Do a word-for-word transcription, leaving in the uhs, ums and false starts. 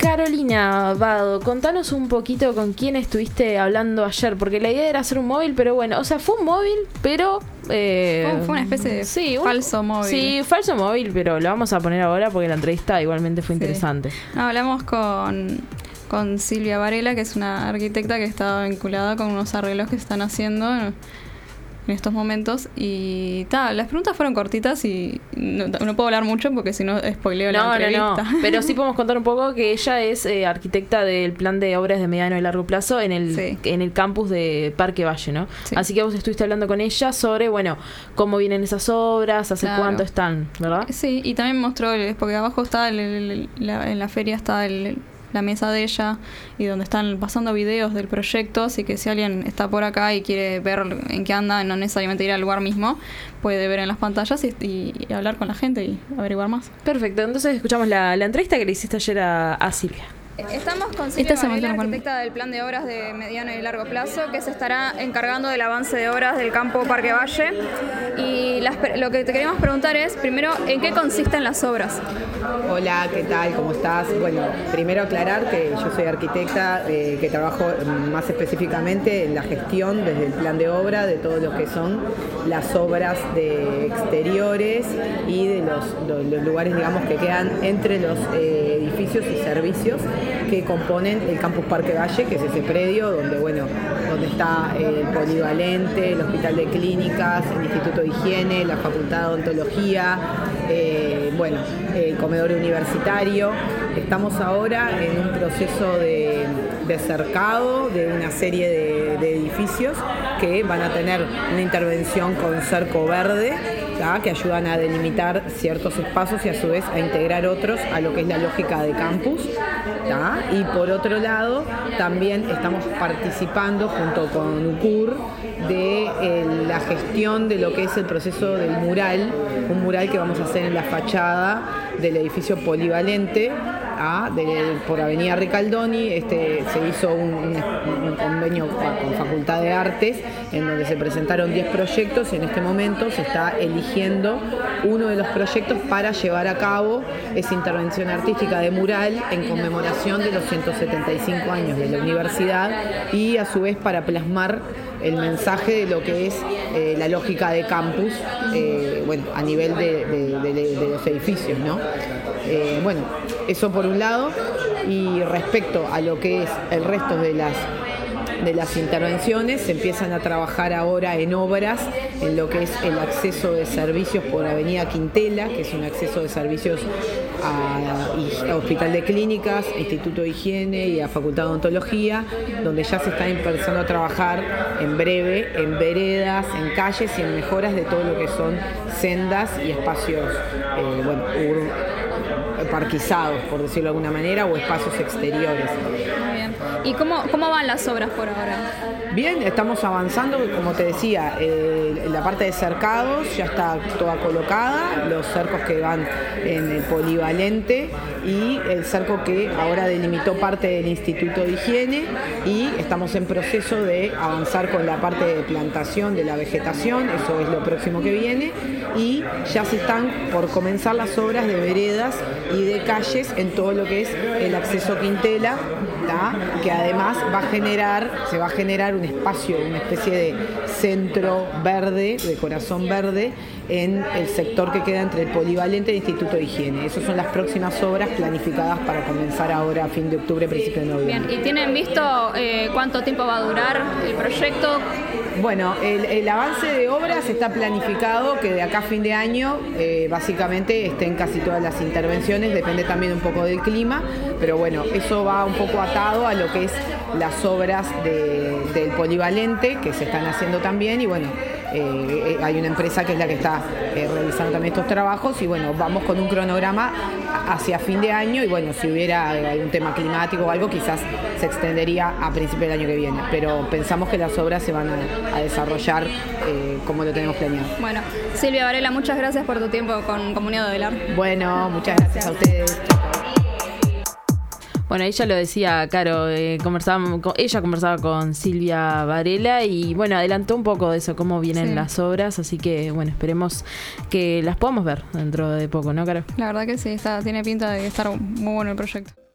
Carolina Vado, contanos un poquito con quién estuviste hablando ayer, porque la idea era hacer un móvil, pero bueno, o sea, fue un móvil, pero... Eh, fue, fue una especie de sí, un, falso móvil. Sí, falso móvil, pero lo vamos a poner ahora porque la entrevista igualmente fue sí. interesante. No, hablamos con, con Silvia Varela, que es una arquitecta que está vinculada con unos arreglos que se están haciendo en, en estos momentos. Y ta, las preguntas fueron cortitas y no, no puedo hablar mucho porque si no spoileo no, la entrevista. No, no, pero sí podemos contar un poco que ella es eh, arquitecta del plan de obras de mediano y largo plazo en el, sí. en el campus de Parque Valle, ¿no? Sí. Así que vos estuviste hablando con ella sobre, bueno, cómo vienen esas obras, hace claro. cuánto están, ¿verdad? Sí, y también mostró, porque abajo está, el, el, el, la, en la feria está el... la mesa de ella y donde están pasando videos del proyecto, así que si alguien está por acá y quiere ver en qué anda, no necesariamente ir al lugar mismo, puede ver en las pantallas y, y, y hablar con la gente y averiguar más. Perfecto, entonces escuchamos la, la entrevista que le hiciste ayer a, a Silvia. Estamos con Silvia Varela, arquitecta del plan de obras de mediano y largo plazo, que se estará encargando del avance de obras del campo Parque Valle. Y las, lo que te queremos preguntar es, primero, ¿en qué consisten las obras? Hola, ¿qué tal? ¿Cómo estás? Bueno, primero aclarar que yo soy arquitecta, eh, que trabajo más específicamente en la gestión desde el plan de obra de todo lo que son las obras de exteriores y de los, los, los lugares, digamos, que quedan entre los eh, edificios y servicios que componen el Campus Parque Valle, que es ese predio donde, bueno, donde está el polivalente, el Hospital de Clínicas, el Instituto de Higiene, la Facultad de Odontología, eh, bueno, el comedor universitario. Estamos ahora en un proceso de, de cercado de una serie de, de edificios que van a tener una intervención con cerco verde, ¿tá? Que ayudan a delimitar ciertos espacios y a su vez a integrar otros a lo que es la lógica de campus, ¿tá? Y por otro lado también estamos participando junto con U C U R de eh, la gestión de lo que es el proceso del mural, un mural que vamos a hacer en la fachada del edificio polivalente, ¿ah? de, por Avenida Ricaldoni. Este, se hizo un, un, un convenio con Facultad de Artes en donde se presentaron diez proyectos y en este momento se está eligiendo uno de los proyectos para llevar a cabo esa intervención artística de mural en conmemoración de los ciento setenta y cinco años de la universidad y a su vez para plasmar el mensaje de lo que es eh, la lógica de campus, eh, bueno, a nivel de, de, de, de los edificios, ¿no? Eh, bueno, eso por un lado, y respecto a lo que es el resto de las de las intervenciones, se empiezan a trabajar ahora en obras en lo que es el acceso de servicios por Avenida Quintela, que es un acceso de servicios a, a Hospital de Clínicas, Instituto de Higiene y a Facultad de Odontología, donde ya se está empezando a trabajar en breve en veredas, en calles y en mejoras de todo lo que son sendas y espacios eh, bueno, ur- parquizados, por decirlo de alguna manera, o espacios exteriores. Muy bien. ¿Y cómo, cómo van las obras por ahora? Bien, estamos avanzando, como te decía, eh, la parte de cercados ya está toda colocada, los cercos que van en el polivalente y el cerco que ahora delimitó parte del Instituto de Higiene, y estamos en proceso de avanzar con la parte de plantación de la vegetación, eso es lo próximo que viene, y ya se están por comenzar las obras de veredas y de calles en todo lo que es el acceso Quintela, ¿tá? Que además va a generar, se va a generar un espacio, una especie de centro verde, de corazón verde, en el sector que queda entre el polivalente y el Instituto de Higiene. Esas son las próximas obras planificadas para comenzar ahora a fin de octubre, principio de noviembre. Bien, ¿y tienen visto eh, cuánto tiempo va a durar el proyecto? Bueno, el, el avance de obras está planificado que de acá a fin de año eh, básicamente estén casi todas las intervenciones, depende también un poco del clima, pero bueno, eso va un poco atado a lo que es las obras de, del polivalente que se están haciendo también, y bueno, eh, hay una empresa que es la que está eh, realizando también estos trabajos, y bueno, vamos con un cronograma hacia fin de año, y bueno, si hubiera algún tema climático o algo, quizás se extendería a principio del año que viene, pero pensamos que las obras se van a, a desarrollar eh, como lo tenemos planeado. Bueno, Silvia Varela, muchas gracias por tu tiempo con Comunidad de Velar. Bueno, muchas gracias a ustedes. Bueno, ella lo decía, Caro, eh, conversaba, con, ella conversaba con Silvia Varela y bueno, adelantó un poco de eso, cómo vienen sí. las obras, así que bueno, esperemos que las podamos ver dentro de poco, ¿no, Caro? La verdad que sí, está, tiene pinta de estar muy bueno el proyecto.